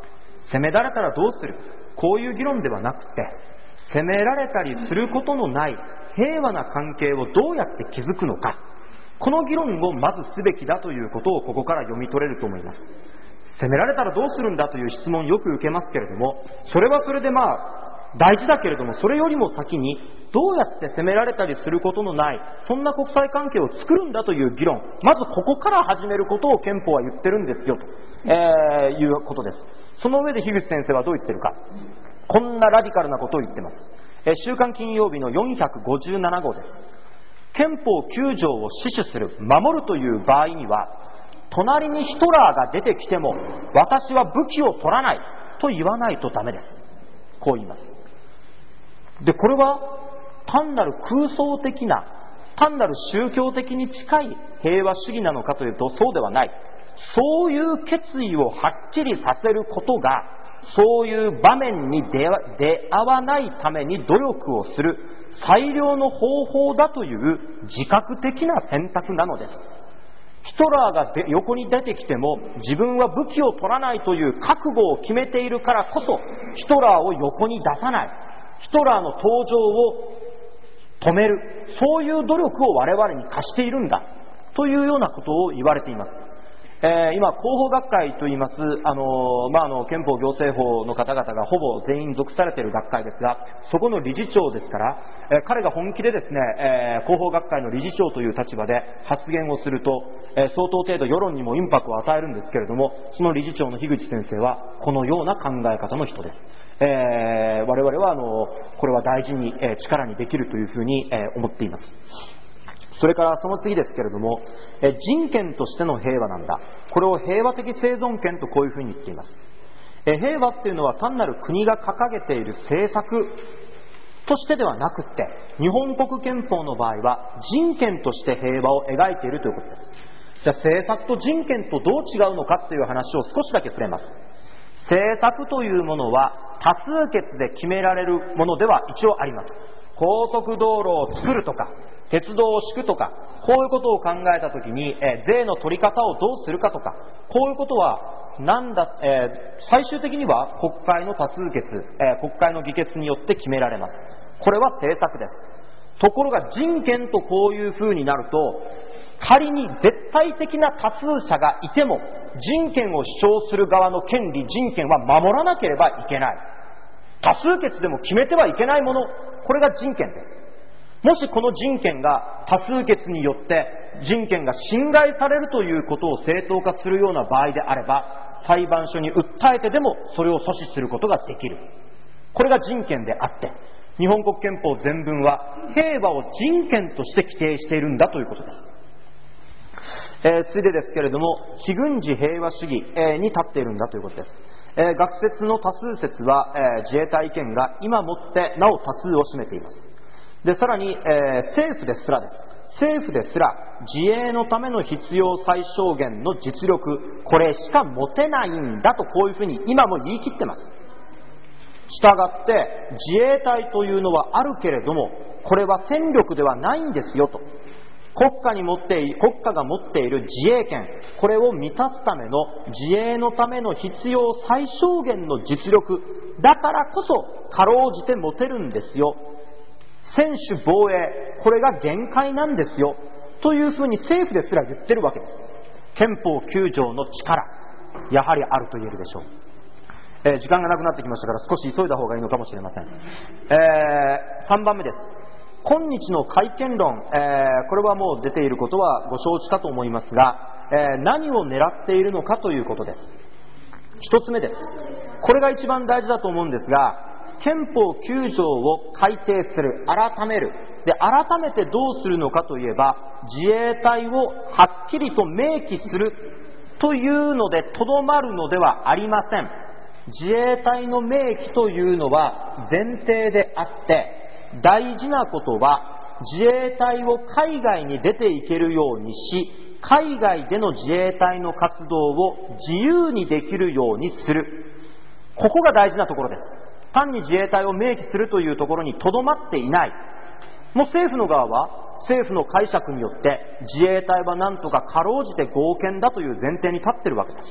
責められたらどうする、こういう議論ではなくて、責められたりすることのない平和な関係をどうやって築くのか、この議論をまずすべきだということをここから読み取れると思います。責められたらどうするんだという質問よく受けますけれども、それはそれでまあ大事だけれども、それよりも先にどうやって責められたりすることのないそんな国際関係を作るんだという議論、まずここから始めることを憲法は言ってるんですよと、えー、いうことです。その上で樋口先生はどう言ってるか、こんなラディカルなことを言ってます。えー、週刊金曜日のよんひゃくごじゅうななごうです。憲法きゅうじょうを死守する、守るという場合には、隣にヒトラーが出てきても私は武器を取らないと言わないとダメです。こう言います。で、これは単なる空想的な、単なる宗教的に近い平和主義なのかというとそうではない。そういう決意をはっきりさせることが、そういう場面に出会わないために努力をする最良の方法だという自覚的な選択なのです。ヒトラーが横に出てきても自分は武器を取らないという覚悟を決めているからこそ、ヒトラーを横に出さない、ヒトラーの登場を止める、そういう努力を我々に課しているんだというようなことを言われています。えー、今広報学会といいます、あのーまあ、あの憲法行政法の方々がほぼ全員属されている学会ですが、そこの理事長ですから、えー、彼が本気でですね、えー、広報学会の理事長という立場で発言をすると、えー、相当程度世論にもインパクトを与えるんですけれども、その理事長の樋口先生はこのような考え方の人です。えー、我々はあのこれは大事に、えー、力にできるというふうに、えー、思っています。それからその次ですけれども、え人権としての平和なんだ、これを平和的生存権とこういうふうに言っています。え平和っていうのは単なる国が掲げている政策としてではなくって、日本国憲法の場合は人権として平和を描いているということです。じゃあ政策と人権とどう違うのかという話を少しだけ触れます。政策というものは多数決で決められるものでは一応あります。高速道路を作るとか鉄道を敷くとか、こういうことを考えたときに、えー、税の取り方をどうするかとか、こういうことはなんだ、えー、最終的には国会の多数決、えー、国会の議決によって決められます。これは政策です。ところが人権とこういう風になると、仮に絶対的な多数者がいても人権を主張する側の権利、人権は守らなければいけない。多数決でも決めてはいけないもの、これが人権です。もしこの人権が多数決によって人権が侵害されるということを正当化するような場合であれば、裁判所に訴えてでもそれを阻止することができる。これが人権であって、日本国憲法全文は平和を人権として規定しているんだということです。えー、ついでですけれども、非軍事平和主義、えー、に立っているんだということです。えー、学説の多数説は、えー、自衛隊権が今もってなお多数を占めています。でさらに、えー、政府ですらです政府ですら自衛のための必要最小限の実力、これしか持てないんだと、こういうふうに今も言い切ってます。したがって自衛隊というのはあるけれども、これは戦力ではないんですよと。国家に持っている国家が持っている自衛権、これを満たすための自衛のための必要最小限の実力だからこそかろうじて持てるんですよ。専守防衛、これが限界なんですよというふうに政府ですら言ってるわけです。憲法きゅうじょうの力、やはりあると言えるでしょう。えー、時間がなくなってきましたから少し急いだ方がいいのかもしれません。えー、さんばんめです。今日の改憲論、えー、これはもう出ていることはご承知かと思いますが、えー、何を狙っているのかということです。一つ目です。これが一番大事だと思うんですが、憲法きゅうじょうを改定する、改める。で、改めてどうするのかといえば、自衛隊をはっきりと明記するというのでとどまるのではありません。自衛隊の明記というのは前提であって、大事なことは自衛隊を海外に出ていけるようにし、海外での自衛隊の活動を自由にできるようにする。ここが大事なところです。単に自衛隊を明記するというところにとどまっていない。もう政府の側は政府の解釈によって自衛隊はなんとかかろうじて合憲だという前提に立っているわけです。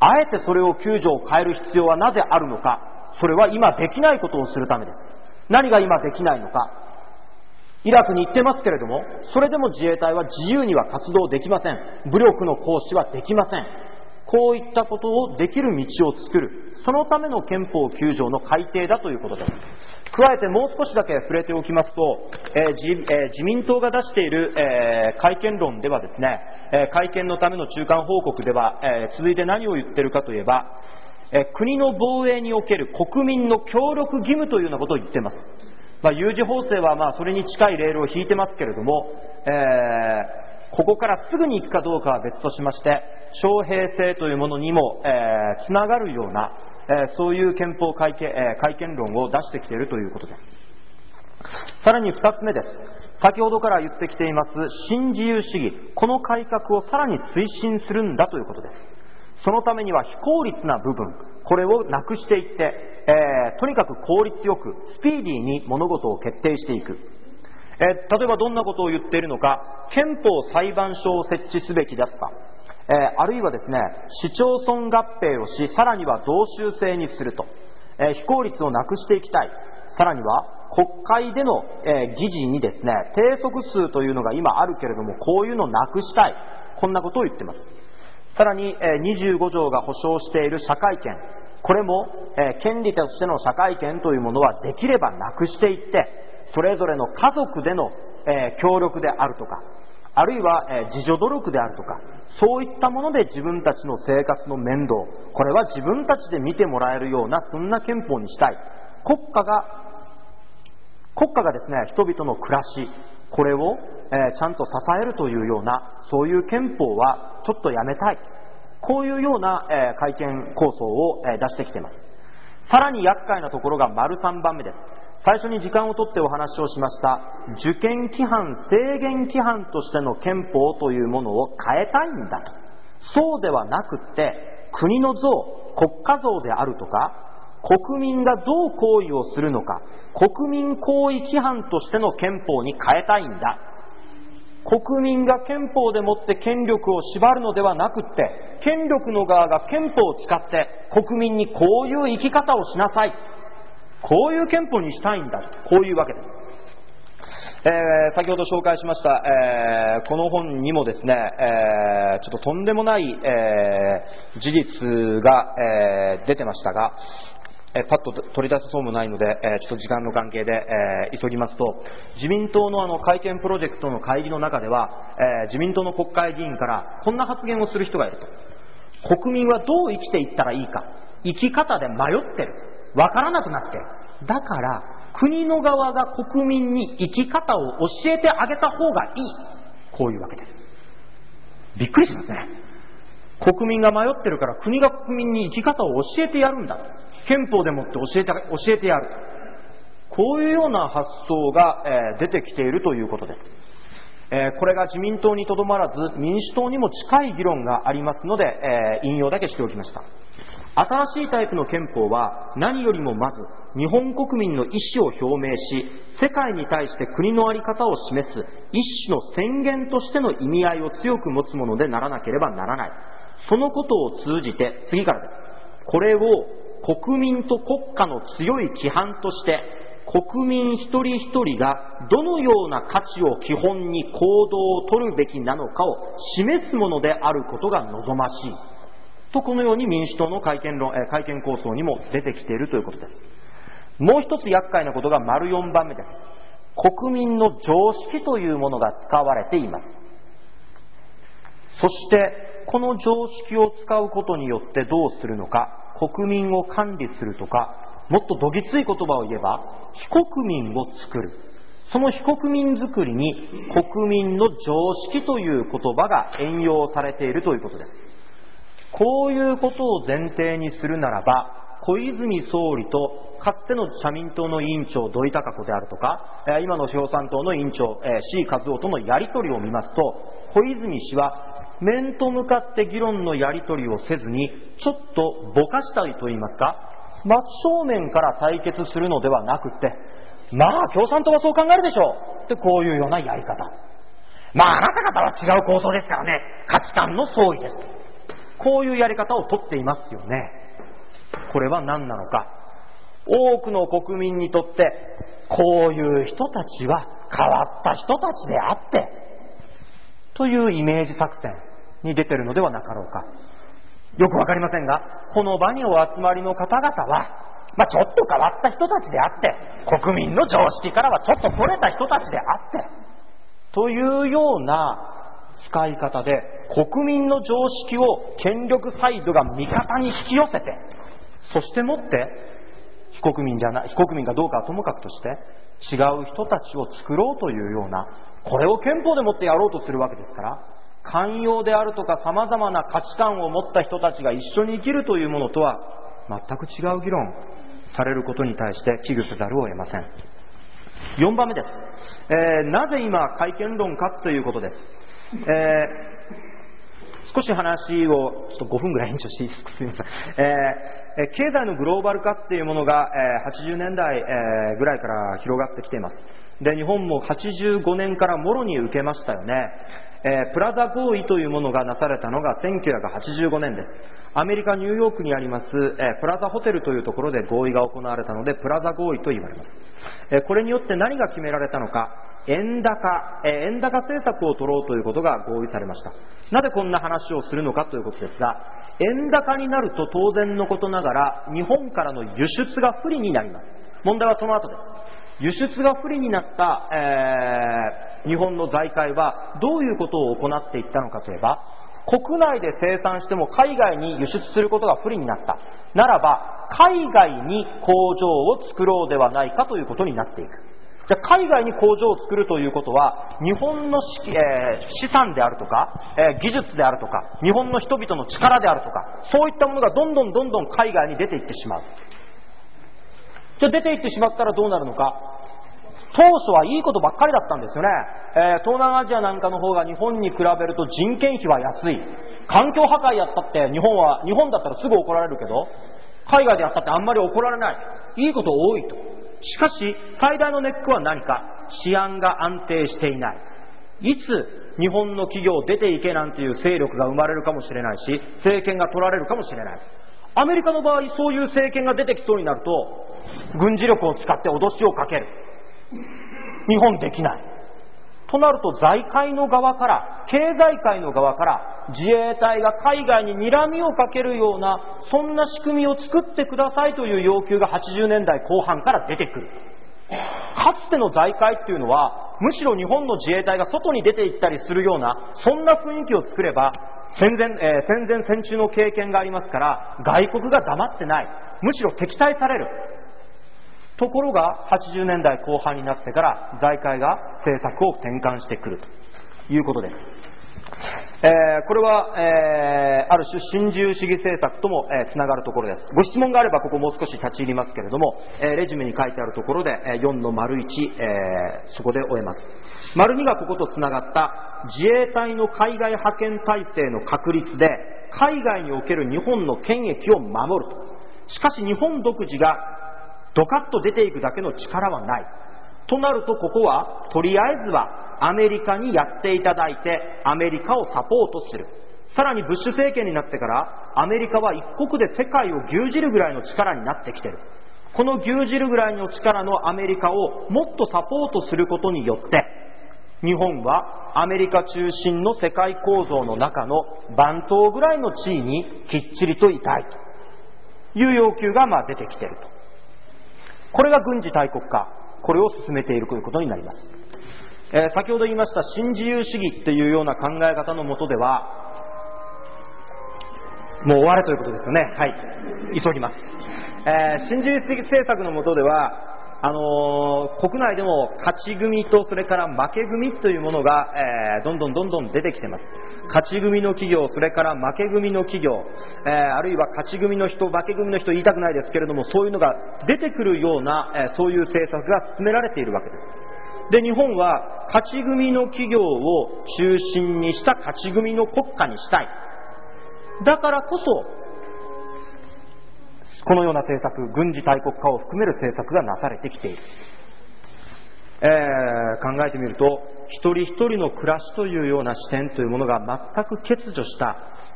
あえてそれをきゅう条を変える必要はなぜあるのか。それは今できないことをするためです。何が今できないのか。イラクに行ってますけれども、それでも自衛隊は自由には活動できません。武力の行使はできません。こういったことをできる道を作る。そのための憲法きゅう条の改定だということです。加えてもう少しだけ触れておきますと、えー自えー、自民党が出している、えー、改憲論ではですね、えー、改憲のための中間報告では、えー、続いて何を言っているかといえば、えー、国の防衛における国民の協力義務というようなことを言っています。まあ、有事法制はまあそれに近いレールを引いてますけれども、えー、ここからすぐに行くかどうかは別としまして、徴兵制というものにも、えー、つながるような、えー、そういう憲法改憲、えー、改憲論を出してきているということです。さらにふたつめです。先ほどから言ってきています新自由主義、この改革をさらに推進するんだということです。そのためには非効率な部分、これをなくしていって、えー、とにかく効率よくスピーディーに物事を決定していく。えー、例えばどんなことを言っているのか。憲法裁判所を設置すべきだとか、えー、あるいはですね、市町村合併をし、さらには同州制にすると、えー、非効率をなくしていきたい。さらには国会での、えー、議事にですね、定則数というのが今あるけれども、こういうのをなくしたい。こんなことを言っています。さらに、えー、にじゅうご条が保障している社会権、これも、えー、権利としての社会権というものはできればなくしていって、それぞれの家族での、えー、協力であるとか、あるいは、えー、自助努力であるとか、そういったもので自分たちの生活の面倒、これは自分たちで見てもらえるような、そんな憲法にしたい。国家が国家がですね、人々の暮らし、これを、えー、ちゃんと支えるというような、そういう憲法はちょっとやめたい。こういうような、えー、改憲構想を、えー、出してきています。さらに厄介なところが丸さんばんめです。最初に時間をとってお話をしました受験規範、制限規範としての憲法というものを変えたいんだと。そうではなくって国の像、国家像であるとか、国民がどう行為をするのか、国民行為規範としての憲法に変えたいんだ。国民が憲法でもって権力を縛るのではなくって、権力の側が憲法を使って国民にこういう生き方をしなさい、こういう憲法にしたいんだ、こういうわけです。えー、先ほど紹介しました、えー、この本にもですね、えー、ちょっととんでもない、えー、事実が、えー、出てましたが、えー、パッと取り出せそうもないので、えー、ちょっと時間の関係で、えー、急ぎますと、自民党のあの改憲プロジェクトの会議の中では、えー、自民党の国会議員からこんな発言をする人がいると。国民はどう生きていったらいいか、生き方で迷ってる、わからなくなってる。だから国の側が国民に生き方を教えてあげた方がいい。こういうわけです。びっくりしますね。国民が迷ってるから国が国民に生き方を教えてやるんだ。憲法でもって教えて、教えてやる。こういうような発想が、えー、出てきているということです。えー、これが自民党にとどまらず民主党にも近い議論がありますので、えー、引用だけしておきました。新しいタイプの憲法は何よりもまず日本国民の意思を表明し、世界に対して国の在り方を示す一種の宣言としての意味合いを強く持つものでならなければならない。そのことを通じて、次からです。これを国民と国家の強い規範として、国民一人一人がどのような価値を基本に行動を取るべきなのかを示すものであることが望ましい。と、このように民主党の改憲論、えー、改憲構想にも出てきているということです。もう一つ厄介なことが丸よんばんめです。国民の常識というものが使われています。そしてこの常識を使うことによってどうするのか、国民を管理するとか、もっとどぎつい言葉を言えば非国民を作る。その非国民作りに国民の常識という言葉が援用されているということです。こういうことを前提にするならば、小泉総理とかつての社民党の委員長土井孝子であるとか、今の共産党の委員長 C 和夫とのやり取りを見ますと、小泉氏は面と向かって議論のやり取りをせずに、ちょっとぼかしたりと言いますか、真正面から対決するのではなくて、まあ共産党はそう考えるでしょうって、こういうようなやり方。まああなた方は違う構想ですからね、価値観の相違です。 こういうやり方をとっていますよね。これは何なのか。多くの国民にとってこういう人たちは変わった人たちであってというイメージ作戦に出てるのではなかろうか。よくわかりませんが、この場にお集まりの方々は、まあ、ちょっと変わった人たちであって、国民の常識からはちょっとそれた人たちであってというような使い方で、国民の常識を権力サイドが味方に引き寄せて、そしてもって非国民じゃない、非国民かどうかはともかくとして違う人たちを作ろうというような、これを憲法でもってやろうとするわけですから、寛容であるとか様々な価値観を持った人たちが一緒に生きるというものとは全く違う議論されることに対して危惧せざるを得ません。よんばんめです。えー、なぜ今改憲論かということです。えー、少し話をちょっとごふんぐらい延長していいですか。すみません。えー、経済のグローバル化っていうものが、えー、はちじゅうねんだい、えー、ぐらいから広がってきています。で、日本もはちじゅうごねんからもろに受けましたよね。えー、プラザ合意というものがなされたのがせんきゅうひゃくはちじゅうごねんです。アメリカ・ニューヨークにあります、えー、プラザホテルというところで合意が行われたので、プラザ合意と言われます。えー、これによって何が決められたのか、円高、えー、円高政策を取ろうということが合意されました。なぜこんな話をするのかということですが、円高になると当然のことながら日本からの輸出が不利になります。問題はその後です。輸出が不利になった、えー、日本の財界はどういうことを行っていったのかといえば、国内で生産しても海外に輸出することが不利になったならば、海外に工場を作ろうではないかということになっていく。じゃあ海外に工場を作るということは、日本の 資,、えー、資産であるとか、えー、技術であるとか、日本の人々の力であるとか、そういったものがどんどんどんどん海外に出ていってしまう。じゃあ出ていってしまったらどうなるのか。当初はいいことばっかりだったんですよね。えー、東南アジアなんかの方が日本に比べると人件費は安い。環境破壊やったって日本は、日本だったらすぐ怒られるけど、海外でやったってあんまり怒られない。いいこと多いと。しかし最大のネックは何か。治安が安定していない。いつ日本の企業出ていけなんていう勢力が生まれるかもしれないし、政権が取られるかもしれない。アメリカの場合、そういう政権が出てきそうになると、軍事力を使って脅しをかける。日本できない。となると財界の側から、経済界の側から自衛隊が海外に睨みをかけるような、そんな仕組みを作ってくださいという要求がはちじゅうねんだいこう半から出てくる。かつての財界っていうのは、むしろ日本の自衛隊が外に出て行ったりするような、そんな雰囲気を作れば、戦前、えー、戦前戦中の経験がありますから、外国が黙ってない。むしろ敵対される。ところがはちじゅうねんだいこう半になってから財界が政策を転換してくるということです。えー、これは、えー、ある種新自由主義政策とも、えー、つながるところです。ご質問があればここもう少し立ち入りますけれども、えー、レジュメに書いてあるところで、えー、よんの丸いち、えー、そこで終えます。丸にがこことつながった自衛隊の海外派遣体制の確立で海外における日本の権益を守ると。しかし日本独自がドカッと出ていくだけの力はないとなると、ここはとりあえずはアメリカにやっていただいてアメリカをサポートする。さらにブッシュ政権になってからアメリカは一国で世界を牛耳るぐらいの力になってきている。この牛耳るぐらいの力のアメリカをもっとサポートすることによって、日本はアメリカ中心の世界構造の中の番頭ぐらいの地位にきっちりといたいという要求がまあ出てきていると。これが軍事大国化、これを進めているということになります。えー、先ほど言いました新自由主義というような考え方のもとでは、もう終われということですよね。はい、急ぎます。えー、新自由主義政策のもとでは、あのー、国内でも勝ち組とそれから負け組というものが、えー、どんどんどんどん出てきています。勝ち組の企業、それから負け組の企業、えー、あるいは勝ち組の人、負け組の人言いたくないですけれども、そういうのが出てくるような、えー、そういう政策が進められているわけです。で、日本は勝ち組の企業を中心にした勝ち組の国家にしたい。だからこそこのような政策、軍事大国化を含める政策がなされてきている。えー、考えてみると、一人一人の暮らしというような視点というものが全く欠如した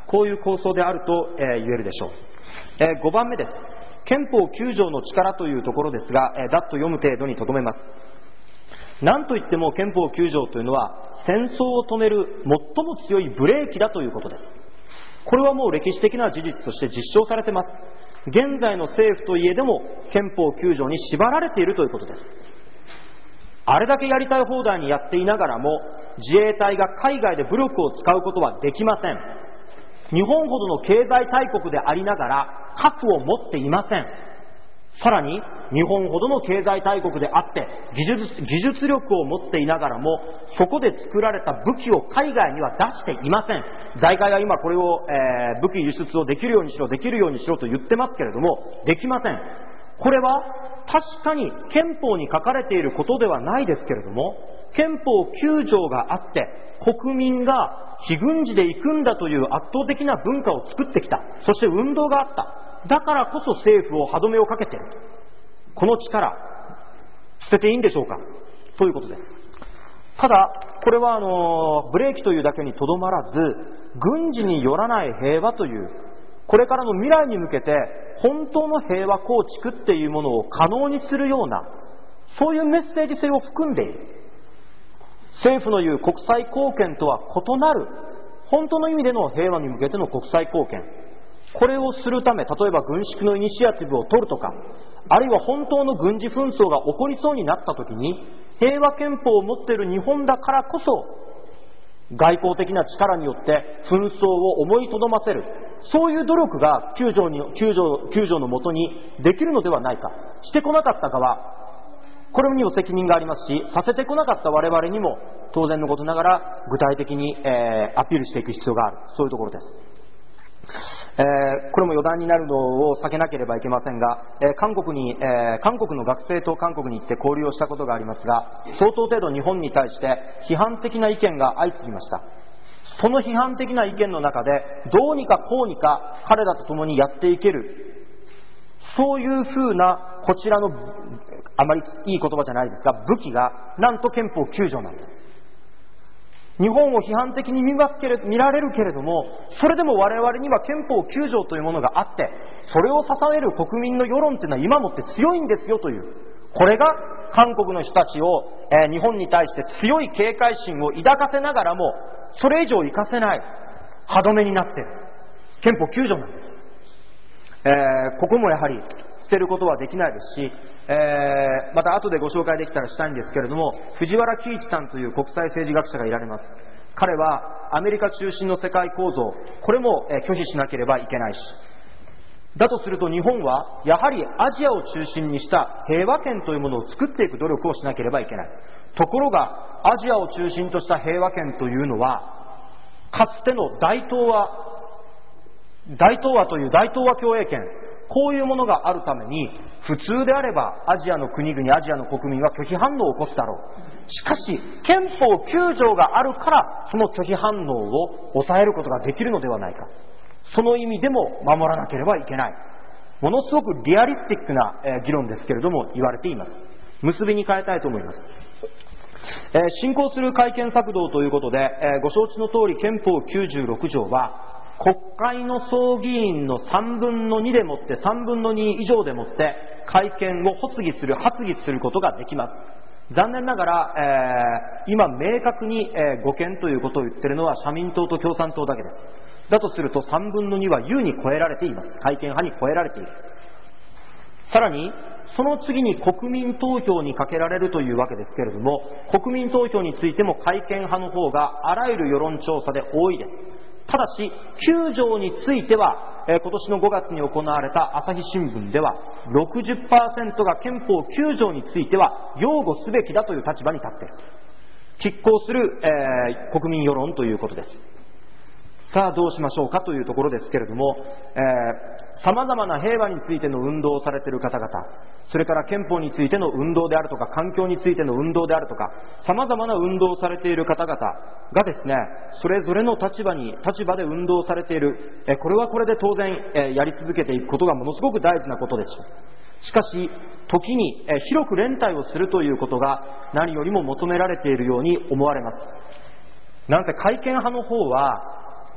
こういう構想であると、えー、言えるでしょう。えー、ごばんめです。憲法きゅう条の力というところですが、えー、だっと読む程度にとどめます。なんといっても憲法きゅう条というのは戦争を止める最も強いブレーキだということです。これはもう歴史的な事実として実証されています。現在の政府といえども憲法きゅう条に縛られているということです。あれだけやりたい放題にやっていながらも自衛隊が海外で武力を使うことはできません。日本ほどの経済大国でありながら核を持っていません。さらに日本ほどの経済大国であって技術、技術力を持っていながらもそこで作られた武器を海外には出していません。財界は今これを、えー、武器輸出をできるようにしろできるようにしろと言ってますけれども、できません。これは確かに憲法に書かれていることではないですけれども、憲法きゅう条があって国民が非軍事で行くんだという圧倒的な文化を作ってきた。そして運動があった。だからこそ政府を歯止めをかけている。この力捨てていいんでしょうかということです。ただこれはあのブレーキというだけにとどまらず、軍事によらない平和というこれからの未来に向けて本当の平和構築っていうものを可能にするような、そういうメッセージ性を含んでいる。政府の言う国際貢献とは異なる本当の意味での平和に向けての国際貢献、これをするため、例えば軍縮のイニシアチブを取るとか、あるいは本当の軍事紛争が起こりそうになったときに平和憲法を持っている日本だからこそ外交的な力によって紛争を思いとどませる、そういう努力がきゅう条に、きゅう条、きゅう条のもとにできるのではないか。してこなかった側、これにも責任がありますし、させてこなかった我々にも当然のことながら具体的に、えー、アピールしていく必要がある、そういうところです。えー、これも余談になるのを避けなければいけませんが、えー、韓国に、えー、韓国の学生と韓国に行って交流をしたことがありますが、相当程度日本に対して批判的な意見が相次ぎました。その批判的な意見の中でどうにかこうにか彼らと共にやっていける、そういうふうなこちらのあまりいい言葉じゃないですが武器がなんと憲法きゅう条なんです。日本を批判的に見ますけれど、見られるけれども、それでも我々には憲法きゅう条というものがあって、それを支える国民の世論というのは今もって強いんですよという、これが韓国の人たちを、えー、日本に対して強い警戒心を抱かせながらもそれ以上活かせない歯止めになっている憲法きゅう条なんです。えー、ここもやはり捨てることはできないですし、えー、また後でご紹介できたらしたいんですけれども、藤原喜一さんという国際政治学者がいられます。彼はアメリカ中心の世界構造、これも拒否しなければいけないし、だとすると日本はやはりアジアを中心にした平和圏というものを作っていく努力をしなければいけない。ところがアジアを中心とした平和圏というのはかつての大東亜大東亜という大東亜共栄圏、こういうものがあるために普通であればアジアの国々、アジアの国民は拒否反応を起こすだろう。しかし憲法きゅう条があるからその拒否反応を抑えることができるのではないか。その意味でも守らなければいけない、ものすごくリアリスティックな、えー、議論ですけれども言われています。結びに変えたいと思います。えー、進行する改憲策動ということで、えー、ご承知の通り憲法きゅうじゅうろく条は国会の総議員のさんぶんのにでもってさんぶんのに以上でもって改憲を発議する発議することができます。残念ながら、えー、今明確に、えー、護憲ということを言っているのは社民党と共産党だけです。だとするとさんぶんのには優に超えられています。改憲派に超えられている。さらにその次に国民投票にかけられるというわけですけれども、国民投票についても改憲派の方があらゆる世論調査で多いです。ただしきゅう条については、えー、今年のごがつに行われた朝日新聞では ろくじゅっパーセント が憲法きゅう条については擁護すべきだという立場に立っている。拮抗する、えー、国民世論ということです。さあどうしましょうかというところですけれども、さまざまな平和についての運動をされている方々、それから憲法についての運動であるとか環境についての運動であるとか、さまざまな運動をされている方々がですね、それぞれの立場に立場で運動されている、これはこれで当然やり続けていくことがものすごく大事なことです。しかし時に広く連帯をするということが何よりも求められているように思われます。なんせ改憲派の方は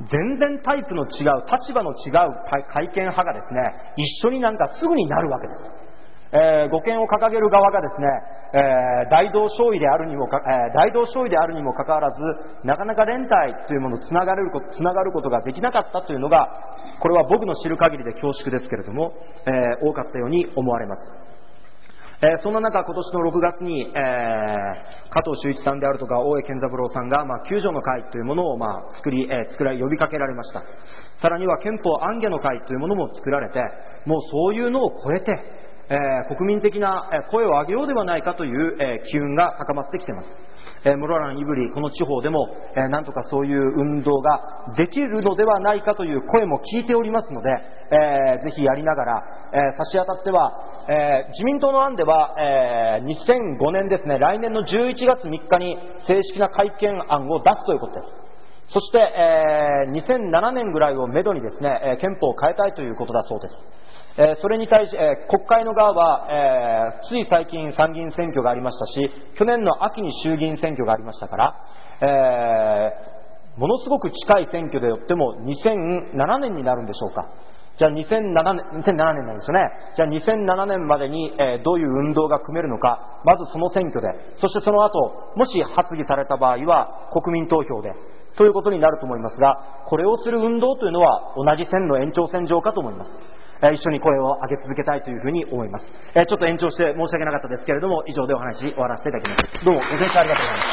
全然タイプの違う、立場の違う改憲派がですね、一緒になんかすぐになるわけです。えー、護憲を掲げる側がですね、えー、大同小異であるにもか、えー、大同小異であるにもかかわらず、なかなか連帯というものをつながること、つながることができなかったというのが、これは僕の知る限りで恐縮ですけれども、えー、多かったように思われます。えー、そんな中、今年のろくがつに、えー、加藤修一さんであるとか大江健三郎さんが、まあ、救助の会というものを、まあ、作り、えー、作ら呼びかけられました。さらには憲法暗下の会というものも作られて、もうそういうのを超えて、えー、国民的な声を上げようではないかという、えー、機運が高まってきています。えー、室蘭、胆振、この地方でも、えー、なんとかそういう運動ができるのではないかという声も聞いておりますので、えー、ぜひやりながら、えー、差し当たっては、えー、自民党の案では、えー、にせんごねんですね、来年のじゅういちがつみっかに正式な改憲案を出すということです。そして、えー、にせんななねんぐらいをめどにですね、えー、憲法を変えたいということだそうです。えー、それに対し、えー、国会の側は、えー、つい最近参議院選挙がありましたし、去年の秋に衆議院選挙がありましたから、えー、ものすごく近い選挙でよってもにせんななねんになるんでしょうか。じゃあにせんななねん、にせんななねんなんですよね。じゃあにせんななねんまでに、えー、どういう運動が組めるのか、まずその選挙で、そしてその後、もし発議された場合は国民投票で、ということになると思いますが、これをする運動というのは同じ線の延長線上かと思います。えー、一緒に声を上げ続けたいというふうに思います。えー、ちょっと延長して申し訳なかったですけれども、以上でお話終わらせていただきます。どうもご清聴ありがとうございました。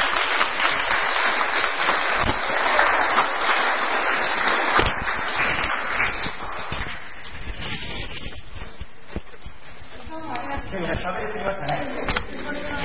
喋りすぎましたね。